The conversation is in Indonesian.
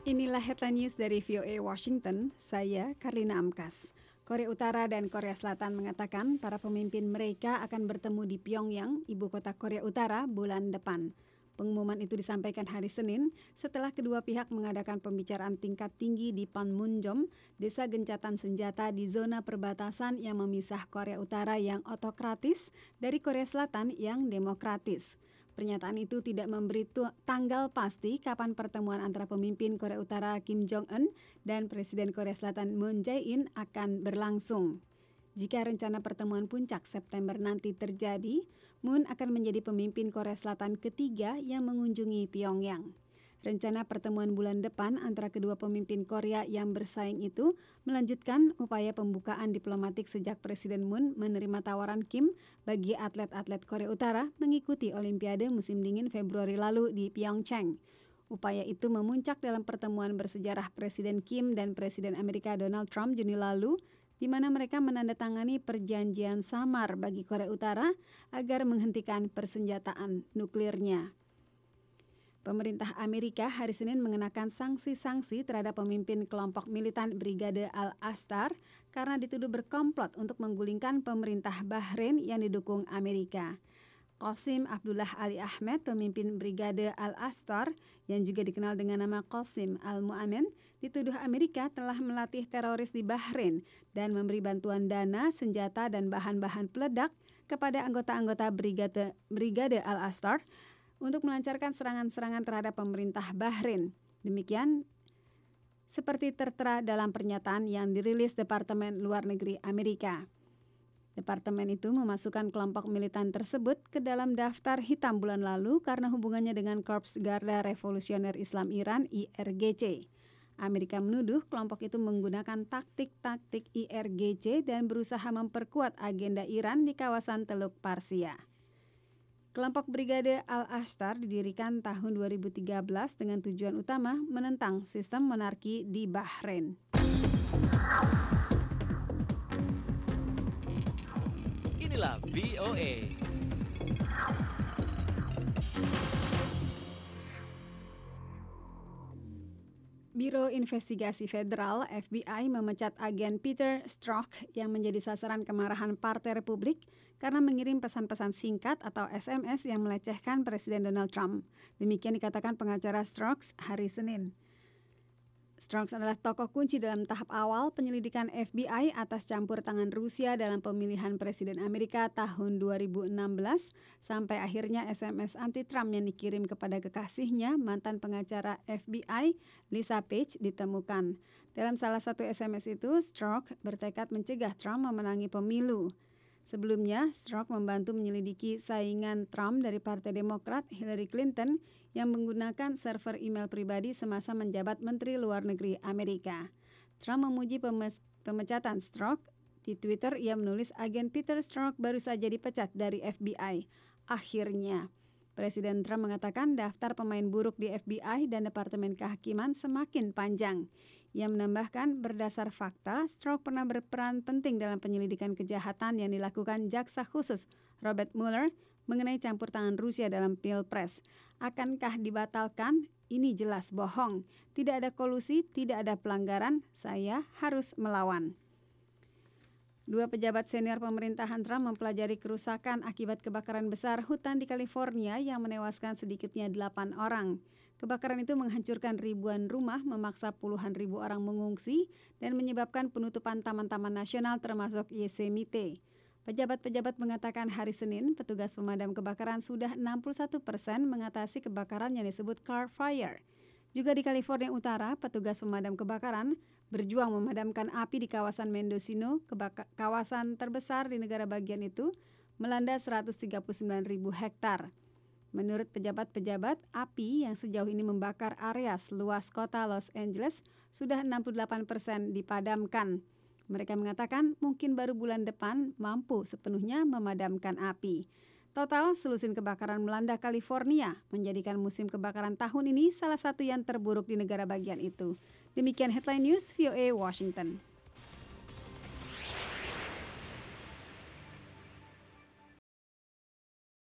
Inilah headline news dari VOA Washington, saya Karlina Amkas. Korea Utara dan Korea Selatan mengatakan para pemimpin mereka akan bertemu di Pyongyang, ibu kota Korea Utara, bulan depan. Pengumuman itu disampaikan hari Senin setelah kedua pihak mengadakan pembicaraan tingkat tinggi di Panmunjom, desa gencatan senjata di zona perbatasan yang memisah Korea Utara yang otokratis dari Korea Selatan yang demokratis. Pernyataan itu tidak memberi tanggal pasti kapan pertemuan antara pemimpin Korea Utara Kim Jong-un dan Presiden Korea Selatan Moon Jae-in akan berlangsung. Jika rencana pertemuan puncak September nanti terjadi, Moon akan menjadi pemimpin Korea Selatan ketiga yang mengunjungi Pyongyang. Rencana pertemuan bulan depan antara kedua pemimpin Korea yang bersaing itu melanjutkan upaya pembukaan diplomatik sejak Presiden Moon menerima tawaran Kim bagi atlet-atlet Korea Utara mengikuti Olimpiade musim dingin Februari lalu di Pyeongchang. Upaya itu memuncak dalam pertemuan bersejarah Presiden Kim dan Presiden Amerika Donald Trump Juni lalu, di mana mereka menandatangani perjanjian samar bagi Korea Utara agar menghentikan persenjataan nuklirnya. Pemerintah Amerika hari Senin mengenakan sanksi-sanksi terhadap pemimpin kelompok militan Brigade Al-Astar karena dituduh berkomplot untuk menggulingkan pemerintah Bahrain yang didukung Amerika. Qasim Abdullah Ali Ahmed, pemimpin Brigade Al-Astar yang juga dikenal dengan nama Qasim Al-Mu'amin, dituduh Amerika telah melatih teroris di Bahrain dan memberi bantuan dana, senjata, dan bahan-bahan peledak kepada anggota-anggota Brigade Al-Astar untuk melancarkan serangan-serangan terhadap pemerintah Bahrain. Demikian seperti tertera dalam pernyataan yang dirilis Departemen Luar Negeri Amerika. Departemen itu memasukkan kelompok militan tersebut ke dalam daftar hitam bulan lalu karena hubungannya dengan Korps Garda Revolusioner Islam Iran (IRGC). Amerika menuduh kelompok itu menggunakan taktik-taktik IRGC dan berusaha memperkuat agenda Iran di kawasan Teluk Parsia. Kelompok Brigade Al-Astar didirikan tahun 2013 dengan tujuan utama menentang sistem monarki di Bahrain. Inilah VOA. Biro Investigasi Federal (FBI) memecat agen Peter Strzok yang menjadi sasaran kemarahan Partai Republik karena mengirim pesan-pesan singkat atau SMS yang melecehkan Presiden Donald Trump. Demikian dikatakan pengacara Strzok hari Senin. Strzok adalah tokoh kunci dalam tahap awal penyelidikan FBI atas campur tangan Rusia dalam pemilihan Presiden Amerika tahun 2016 sampai akhirnya SMS anti-Trump yang dikirim kepada kekasihnya, mantan pengacara FBI, Lisa Page, ditemukan. Dalam salah satu SMS itu, Strzok bertekad mencegah Trump memenangi pemilu. Sebelumnya, Strzok membantu menyelidiki saingan Trump dari Partai Demokrat, Hillary Clinton, yang menggunakan server email pribadi semasa menjabat Menteri Luar Negeri Amerika. Trump memuji pemecatan Strzok. Di Twitter, ia menulis agen Peter Strzok baru saja dipecat dari FBI. Akhirnya, Presiden Trump mengatakan daftar pemain buruk di FBI dan Departemen Kehakiman semakin panjang. Ia menambahkan berdasar fakta, Strzok pernah berperan penting dalam penyelidikan kejahatan yang dilakukan Jaksa Khusus Robert Mueller mengenai campur tangan Rusia dalam Pilpres. Akankah dibatalkan? Ini jelas bohong. Tidak ada kolusi, tidak ada pelanggaran, saya harus melawan. Dua pejabat senior pemerintahan Trump mempelajari kerusakan akibat kebakaran besar hutan di California yang menewaskan sedikitnya 8 orang. Kebakaran itu menghancurkan ribuan rumah, memaksa puluhan ribu orang mengungsi, dan menyebabkan penutupan taman-taman nasional termasuk Yosemite. Pejabat-pejabat mengatakan hari Senin, petugas pemadam kebakaran sudah 61% mengatasi kebakaran yang disebut car fire. Juga di California Utara, petugas pemadam kebakaran berjuang memadamkan api di kawasan Mendocino, kawasan terbesar di negara bagian itu, melanda 139.000 hektar. Menurut pejabat-pejabat, api yang sejauh ini membakar area seluas kota Los Angeles sudah 68% dipadamkan. Mereka mengatakan mungkin baru bulan depan mampu sepenuhnya memadamkan api. Total, selusin kebakaran melanda California, menjadikan musim kebakaran tahun ini salah satu yang terburuk di negara bagian itu. Demikian headline news VOA Washington.